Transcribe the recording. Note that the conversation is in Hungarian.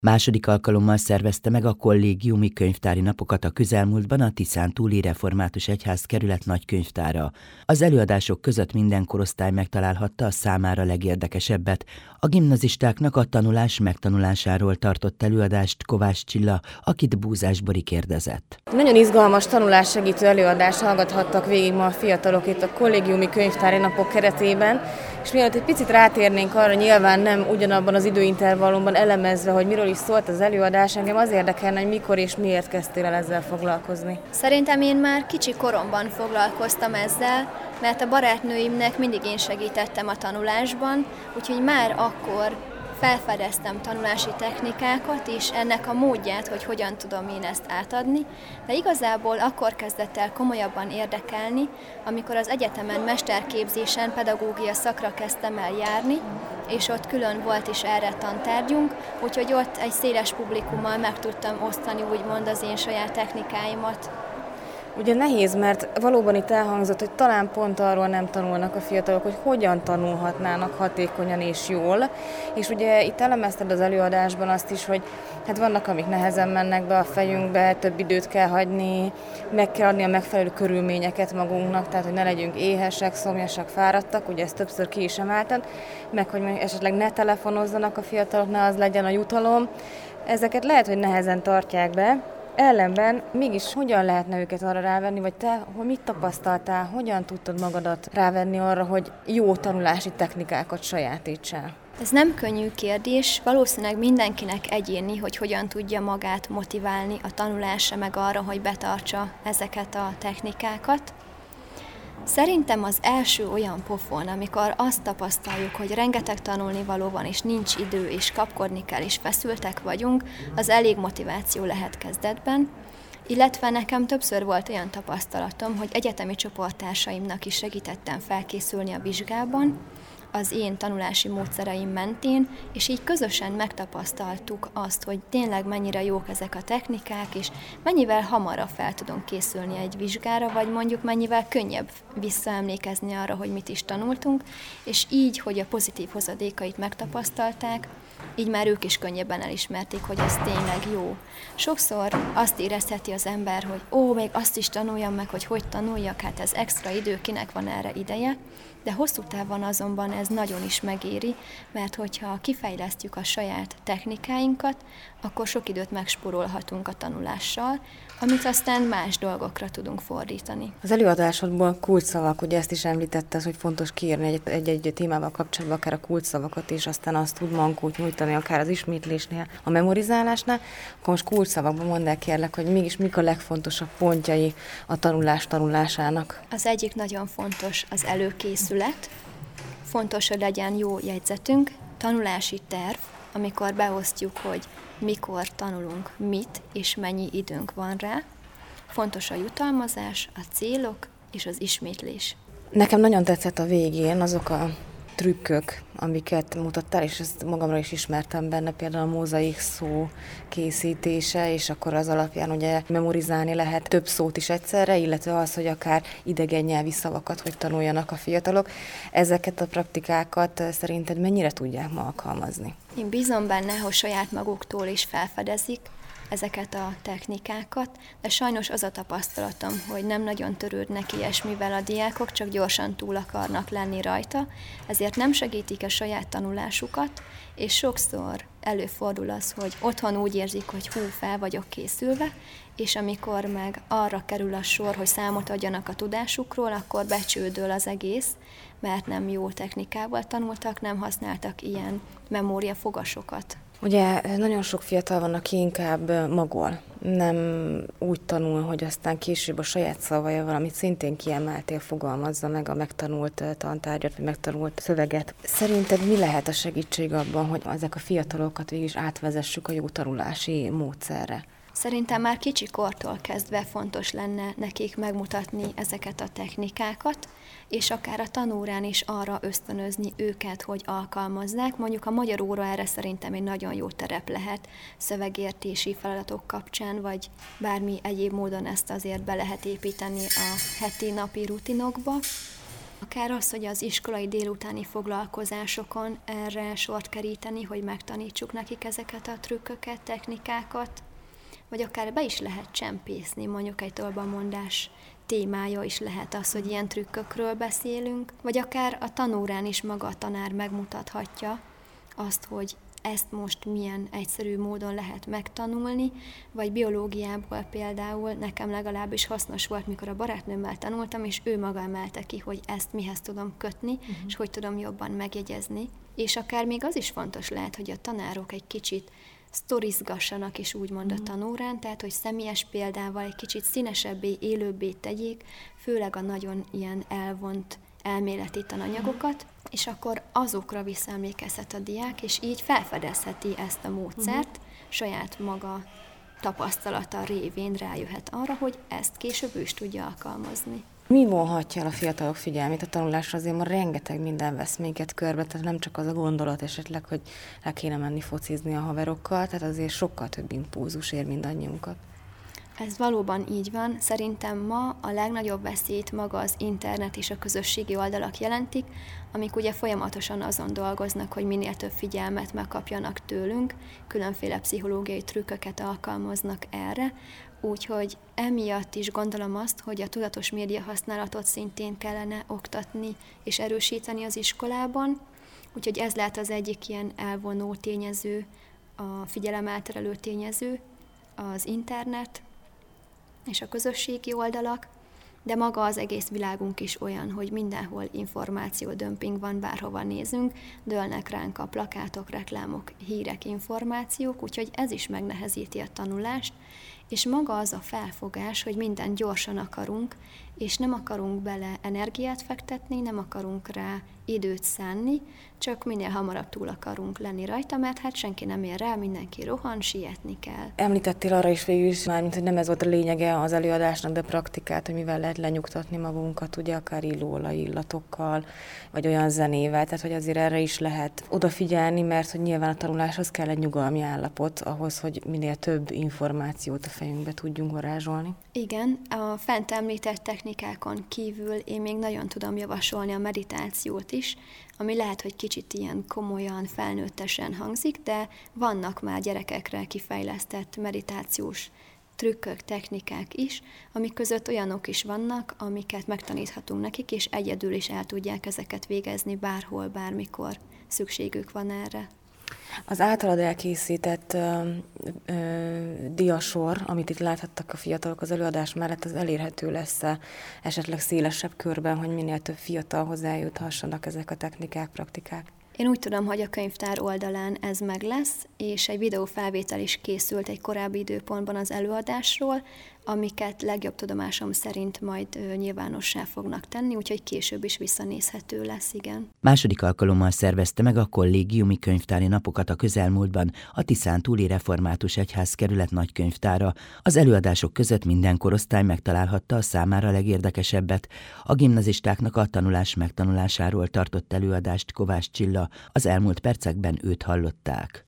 Második alkalommal szervezte meg a kollégiumi könyvtári napokat a közelmúltban a Tiszántúli Református Egyházkerület nagykönyvtára. Az előadások között minden korosztály megtalálhatta a számára legérdekesebbet. A gimnazistáknak a tanulás megtanulásáról tartott előadást Kovács Csilla, akit Búzás Bori kérdezett. Nagyon izgalmas tanulássegítő előadást hallgathattak végig ma a fiatalok itt a kollégiumi könyvtári napok keretében, és mielőtt egy picit rátérnénk arra, nyilván nem ugyanabban az időintervallumban elemezve, hogy miről is szólt az előadás, engem az érdekelne, hogy mikor és miért kezdtél el ezzel foglalkozni. Szerintem én már kicsi koromban foglalkoztam ezzel, mert a barátnőimnek mindig én segítettem a tanulásban, úgyhogy már akkor felfedeztem tanulási technikákat és ennek a módját, hogy hogyan tudom én ezt átadni, de igazából akkor kezdett el komolyabban érdekelni, amikor az egyetemen mesterképzésen pedagógia szakra kezdtem el járni, és ott külön volt is erre tantárgyunk, úgyhogy ott egy széles publikummal meg tudtam osztani úgymond az én saját technikáimat. Ugye nehéz, mert valóban itt elhangzott, hogy talán pont arról nem tanulnak a fiatalok, hogy hogyan tanulhatnának hatékonyan és jól. És ugye itt elemezted az előadásban azt is, hogy hát vannak, amik nehezen mennek be a fejünkbe, több időt kell hagyni, meg kell adni a megfelelő körülményeket magunknak, tehát hogy ne legyünk éhesek, szomjasak, fáradtak, ugye ezt többször ki is emelted, meg hogy esetleg ne telefonozzanak a fiatalok, ne az legyen a jutalom. Ezeket lehet, hogy nehezen tartják be. Ellenben mégis hogyan lehetne őket arra rávenni, vagy te mit tapasztaltál, hogyan tudtad magadat rávenni arra, hogy jó tanulási technikákat sajátítsál? Ez nem könnyű kérdés, valószínűleg mindenkinek egyéni, hogy hogyan tudja magát motiválni a tanulásra, meg arra, hogy betartsa ezeket a technikákat. Szerintem az első olyan pofon, amikor azt tapasztaljuk, hogy rengeteg tanulnivaló van, és nincs idő, és kapkodni kell, és feszültek vagyunk, az elég motiváció lehet kezdetben. Illetve nekem többször volt olyan tapasztalatom, hogy egyetemi csoporttársaimnak is segítettem felkészülni a vizsgában, az én tanulási módszereim mentén, és így közösen megtapasztaltuk azt, hogy tényleg mennyire jók ezek a technikák, és mennyivel hamarabb fel tudunk készülni egy vizsgára, vagy mondjuk mennyivel könnyebb visszaemlékezni arra, hogy mit is tanultunk, és így, hogy a pozitív hozadékait megtapasztalták, így már ők is könnyebben elismerték, hogy ez tényleg jó. Sokszor azt érezheti az ember, hogy még azt is tanuljam meg, hogy tanuljak, hát ez extra idő, kinek van erre ideje, de hosszú távon azonban ez nagyon is megéri, mert hogyha kifejlesztjük a saját technikáinkat, akkor sok időt megspórolhatunk a tanulással, amit aztán más dolgokra tudunk fordítani. Az előadásodból kulcsszavak, ugye ezt is említette, hogy fontos kiírni egy témával kapcsolatban akár a kulcsszavakat, és aztán azt tud mankót nyújtani, akár az ismétlésnél, a memorizálásnál. Akkor most kulcsszavakban mondd el kérlek, hogy mégis mik a legfontosabb pontjai a tanulás tanulásának. Az egyik nagyon fontos az előkészület. Fontos, hogy legyen jó jegyzetünk, tanulási terv, amikor beosztjuk, hogy mikor tanulunk mit, és mennyi időnk van rá. Fontos a jutalmazás, a célok és az ismétlés. Nekem nagyon tetszett a végén azok a trükkök, amiket mutattál, és ezt magamra is ismertem benne, például a mozaik szó készítése, és akkor az alapján ugye memorizálni lehet több szót is egyszerre, illetve az, hogy akár idegen nyelvi szavakat, hogy tanuljanak a fiatalok. Ezeket a praktikákat szerinted mennyire tudják ma alkalmazni? Én bízom benne, hogy saját maguktól is felfedezik ezeket a technikákat, de sajnos az a tapasztalatom, hogy nem nagyon törődnek ilyesmivel a diákok, csak gyorsan túl akarnak lenni rajta, ezért nem segítik a saját tanulásukat, és sokszor előfordul az, hogy otthon úgy érzik, hogy fel vagyok készülve, és amikor meg arra kerül a sor, hogy számot adjanak a tudásukról, akkor becsődöl az egész, mert nem jó technikával tanultak, nem használtak ilyen memóriafogasokat. Ugye nagyon sok fiatal van, aki inkább magol, nem úgy tanul, hogy aztán később a saját szavaival, amit szintén kiemeltél, fogalmazza meg a megtanult tantárgyat, vagy megtanult szöveget. Szerinted mi lehet a segítség abban, hogy ezek a fiatalokat végig is átvezessük a jó tanulási módszerre? Szerintem már kicsi kortól kezdve fontos lenne nekik megmutatni ezeket a technikákat, és akár a tanórán is arra ösztönözni őket, hogy alkalmazzák. Mondjuk a magyar óra erre szerintem egy nagyon jó terep lehet szövegértési feladatok kapcsán, vagy bármi egyéb módon ezt azért be lehet építeni a heti napi rutinokba. Akár az, hogy az iskolai délutáni foglalkozásokon erre sort keríteni, hogy megtanítsuk nekik ezeket a trükköket, technikákat, vagy akár be is lehet csempészni, mondjuk egy tolbamondás témája is lehet az, hogy ilyen trükkökről beszélünk, vagy akár a tanórán is maga a tanár megmutathatja azt, hogy ezt most milyen egyszerű módon lehet megtanulni, vagy biológiából például nekem legalábbis hasznos volt, mikor a barátnőmmel tanultam, és ő maga emelte ki, hogy ezt mihez tudom kötni, és hogy tudom jobban megjegyezni. És akár még az is fontos lehet, hogy a tanárok egy kicsit sztorizgassanak is úgymond a tanórán, tehát hogy személyes példával egy kicsit színesebbé, élőbbé tegyék, főleg a nagyon ilyen elvont elméleti tananyagokat, és akkor azokra visszaemlékezhet a diák, és így felfedezheti ezt a módszert, saját maga tapasztalata révén rájöhet arra, hogy ezt később ő is tudja alkalmazni. Mi vonhatja el a fiatalok figyelmét a tanulásra? Azért ma rengeteg minden vesz minket körbe, tehát nem csak az a gondolat esetleg, hogy le kéne menni focizni a haverokkal, tehát azért sokkal több impulzus ér mindannyiunkat. Ez valóban így van. Szerintem ma a legnagyobb veszélyt maga az internet és a közösségi oldalak jelentik, amik ugye folyamatosan azon dolgoznak, hogy minél több figyelmet megkapjanak tőlünk, különféle pszichológiai trükköket alkalmaznak erre, úgyhogy emiatt is gondolom azt, hogy a tudatos média használatot szintén kellene oktatni és erősíteni az iskolában, úgyhogy ez lehet az egyik ilyen elvonó tényező, a figyelemelterelő tényező, az internet és a közösségi oldalak, de maga az egész világunk is olyan, hogy mindenhol információdömping van, bárhova nézünk, dőlnek ránk a plakátok, reklámok, hírek, információk, úgyhogy ez is megnehezíti a tanulást, és maga az a felfogás, hogy mindent gyorsan akarunk, és nem akarunk bele energiát fektetni, nem akarunk rá időt szánni, csak minél hamarabb túl akarunk lenni rajta, mert hát senki nem ér rá, mindenki rohan, sietni kell. Említettél arra is végül is már, mint hogy nem ez volt a lényege az előadásnak, de praktikát, hogy mivel lehet lenyugtatni magunkat, ugye akár illóolaj illatokkal, vagy olyan zenével, tehát hogy azért erre is lehet odafigyelni, mert hogy nyilván a tanuláshoz kell egy nyugalmi állapot, ahhoz, hogy minél több információt a fejünkbe tudjunk varázsolni. Igen, a fent említett technikákon kívül én még nagyon tudom javasolni a meditációt is, ami lehet, hogy kicsit ilyen komolyan, felnőttesen hangzik, de vannak már gyerekekre kifejlesztett meditációs trükkök, technikák is, amik között olyanok is vannak, amiket megtaníthatunk nekik, és egyedül is el tudják ezeket végezni bárhol, bármikor szükségük van erre. Az általad elkészített diasor, amit itt láthattak a fiatalok az előadás mellett, az elérhető lesz esetleg szélesebb körben, hogy minél több fiatal hozzájuthassanak ezek a technikák, praktikák? Én úgy tudom, hogy a könyvtár oldalán ez meg lesz, és egy videófelvétel is készült egy korábbi időpontban az előadásról, amiket legjobb tudomásom szerint majd nyilvánossá fognak tenni, úgyhogy később is visszanézhető lesz, igen. Második alkalommal szervezte meg a kollégiumi könyvtári napokat a közelmúltban a Tiszántúli Református Egyházkerület nagykönyvtára. Az előadások között minden korosztály megtalálhatta a számára legérdekesebbet. A gimnazistáknak a tanulás megtanulásáról tartott előadást Kovács Csilla, az elmúlt percekben őt hallották.